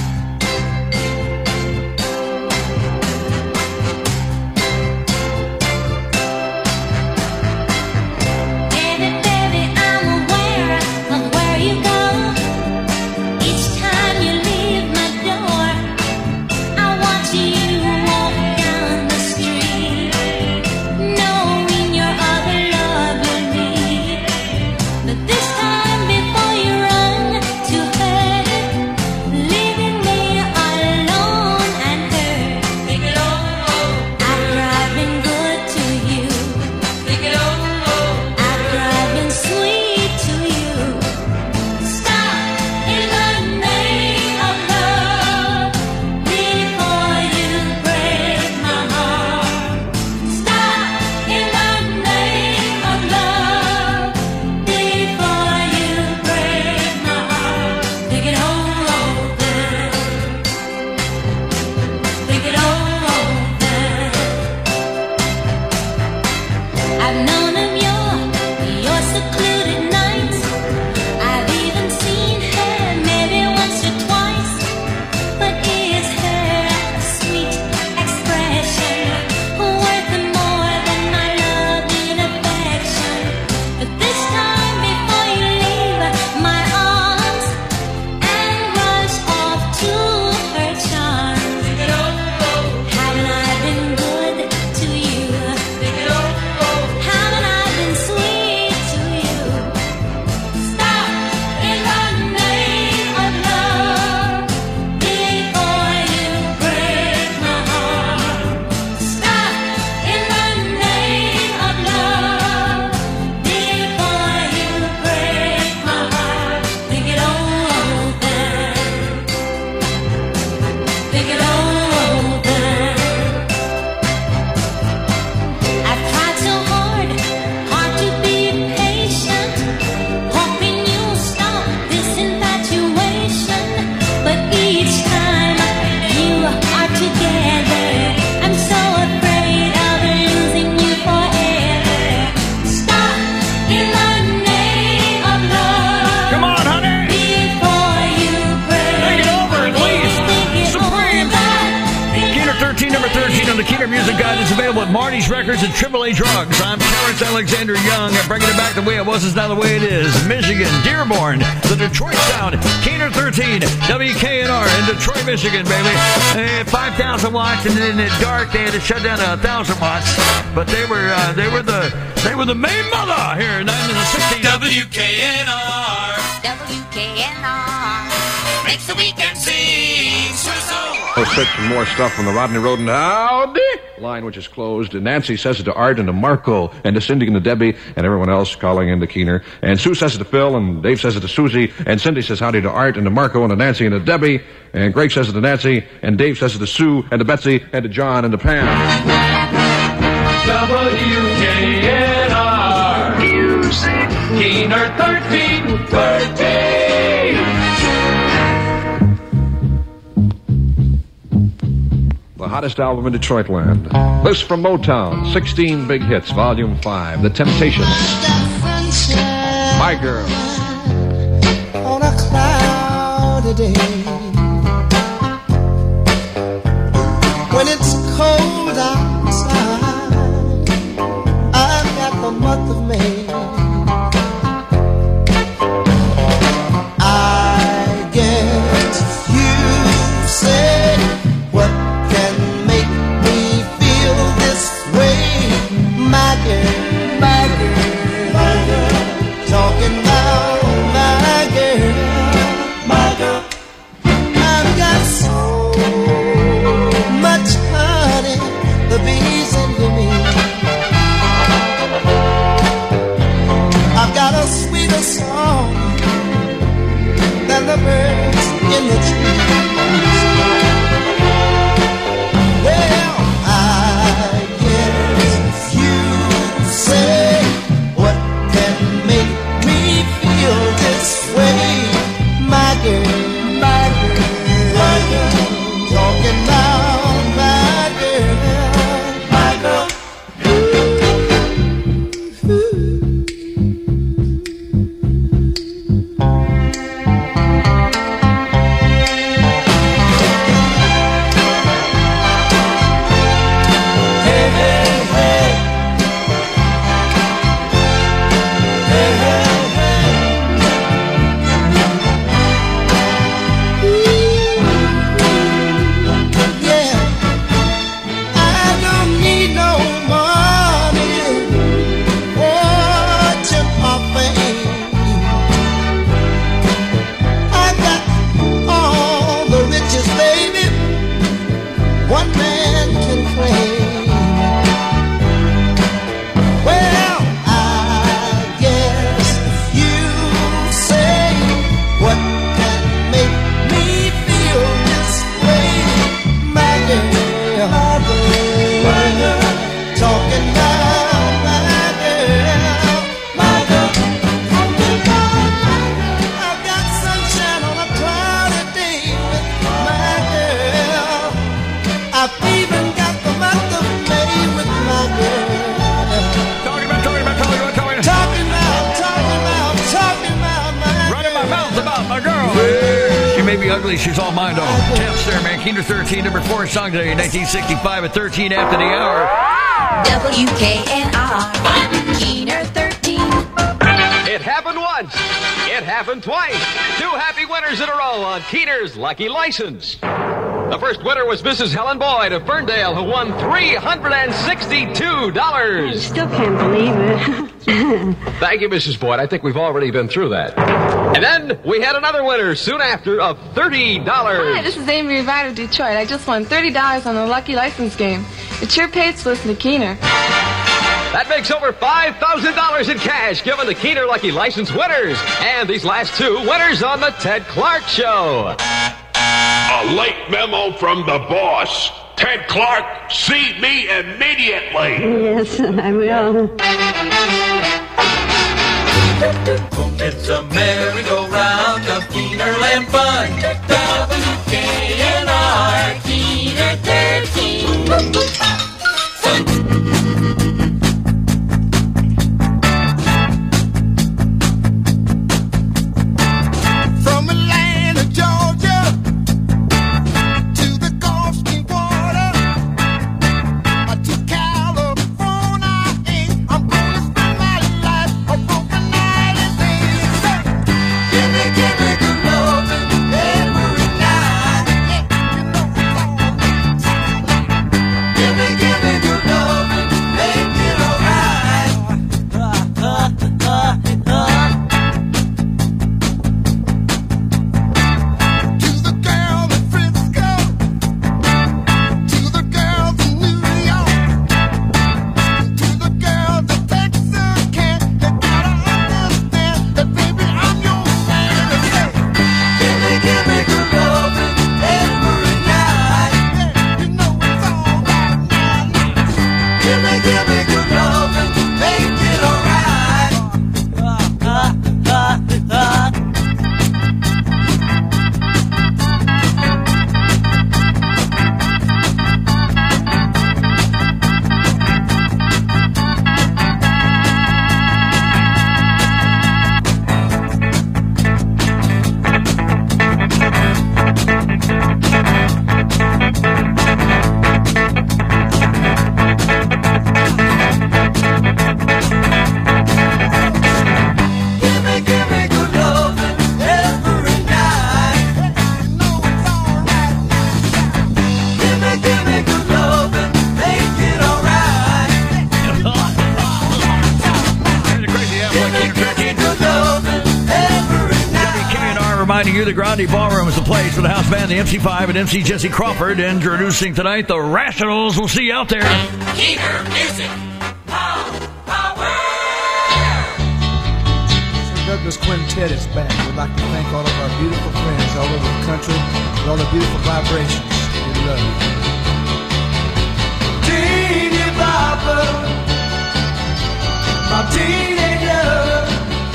Baby, baby, I'm aware of where you go. Each time you leave my door, I watch you walk down the street, knowing your other love will meet. But this time, before you run to her, leaving me alone and hurt. Think it over. After I've been good to you, think it over. After I've been sweet to you, stop in the name of love before you break my heart. Stop in the name of love before you break my heart. Think it over. Think it over. I've known of your, your secluded nights. I've even seen her maybe once or twice. But is her sweet expression worth more than my love and affection? But this time, before you leave my arms and rush off to her charms, think it over. Haven't I been good to you? Think it over. Haven't I been sweet to you? Stop in the name of love before you break my heart. Stop in the name of love before you break my heart. Think it over. Think it over. I've tried so hard, hard to be patient, hoping you'll stop this infatuation. But each time you are together, I'm so afraid of losing you forever. Stop in the name of love. Come on, honey. Before you break. Take it over, at least. Supreme. Keener thirteen, number thirteen on the Keener Music Guide is available at Marty's Records and Triple A Drugs. I'm Terrence Alexander Young. I'm bringing it back the way it was is now the way it is. Michigan, Dearborn, the Detroit sound. Keener thirteen, W K N R in Detroit, Michigan, baby. Uh, five thousand watts, and then at dark they had to shut down to one thousand watts. But they were uh, they were the they were the main mother here in the sixties. W K N R W K N R makes the weekend sing. So so. Let's take some more stuff from the Rodney Roden Howdy line, which is closed. And Nancy says it to Art and to Marco and to Cindy and to Debbie and everyone else calling in to Keener. And Sue says it to Phil, and Dave says it to Susie, and Cindy says howdy to Art and to Marco and to Nancy and to Debbie, and Greg says it to Nancy, and Dave says it to Sue and to Betsy and to John and to Pam. W K N R Music Keener thirteen, thirteen. The hottest album in Detroit land. This from Motown, sixteen big hits, volume five, The Temptations. My Girl. On a cloudy day, when it's cold outside, my girl, my girl. Talking about my girl, my girl. I've got so much honey, the bees into me. I've got a sweeter song than the birds in the trees. Well, I guess you say what can make me feel this way, my girl, my girl, my girl. Talking about my girl, my girl. Ugly, she's all mine though. Temps there, man. Keener thirteen, number four song today in nineteen sixty-five at thirteen after the hour. W K N R, Keener thirteen. It happened once. It happened twice. Two happy winners in a row on Keener's Lucky License. The first winner was Missus Helen Boyd of Ferndale, who won three hundred sixty-two dollars. I still can't believe it. Thank you, Missus Boyd. I think we've already been through that. And then we had another winner soon after of thirty dollars. Hi, this is Amy Rivide of Detroit. I just won thirty dollars on the Lucky License game. It sure pays to listen to Keener. That makes over five thousand dollars in cash given to Keener Lucky License winners. And these last two winners on the Ted Clark Show. A late memo from the boss. Ted Clark, see me immediately. Yes, I will. It's a merry-go-round of Keenerland fun. W K N R, Keener thirteen. From Atlanta, Georgia, to the Gulf Stream water, to California, I'm gonna spend my life a broken night and day. Give me, give me good loving every reminding you the Grande Ballroom is the place for the house band, the M C five, and M C Jesse Crawford. Introducing tonight, the Rationals. We'll see you out there. Keener Music. Douglas Quintet is back. We'd like to thank all of our beautiful friends all over the country for all the beautiful vibrations we love. Teeny Bopper, my teenage love.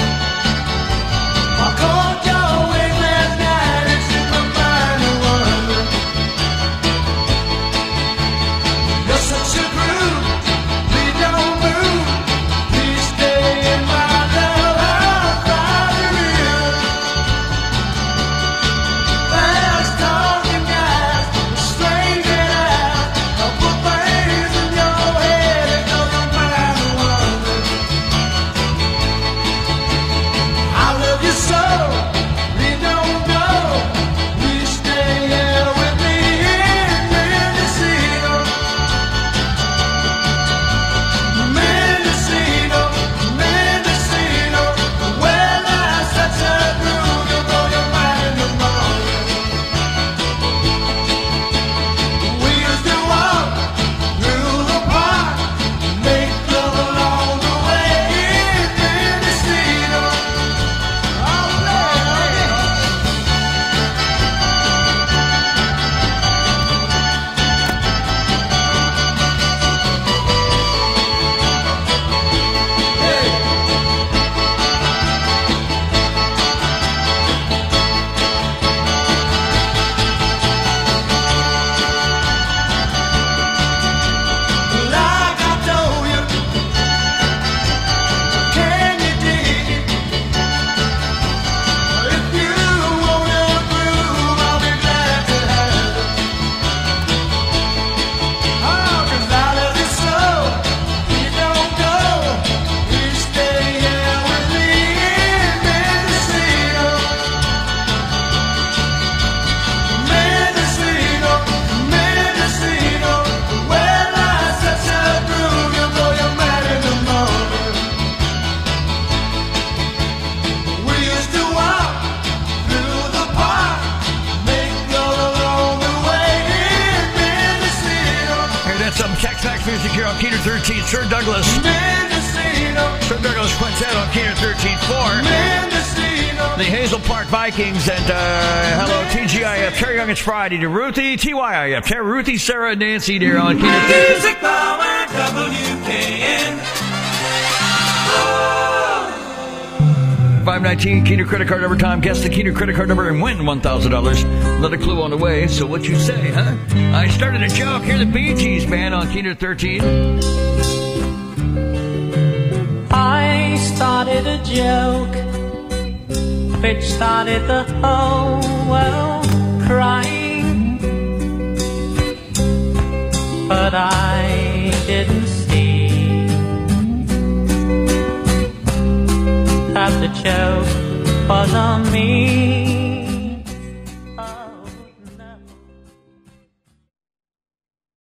I caught your wing last night, it's in my mind to wonder. You're such a groove, please don't move, please stay in my love. Music here on Keener thirteen. Sir Douglas. Sir Douglas Quintet on Keener thirteen four. The Hazel Park Vikings and uh, hello T G I F. Terry Young, it's Friday. To Ruthie, T Y I F. Terry, Ruthie, Sarah, and Nancy here on Keener thirteen. Music Power W K N. five nineteen Keener credit card number time. Guess the Keener credit card number and win one thousand dollars. Another clue on the way. So what you say, huh? I started a joke. Here the Bee Gees band on Keener thirteen. I started a joke which started the whole world crying, but I didn't see that the joke was on me.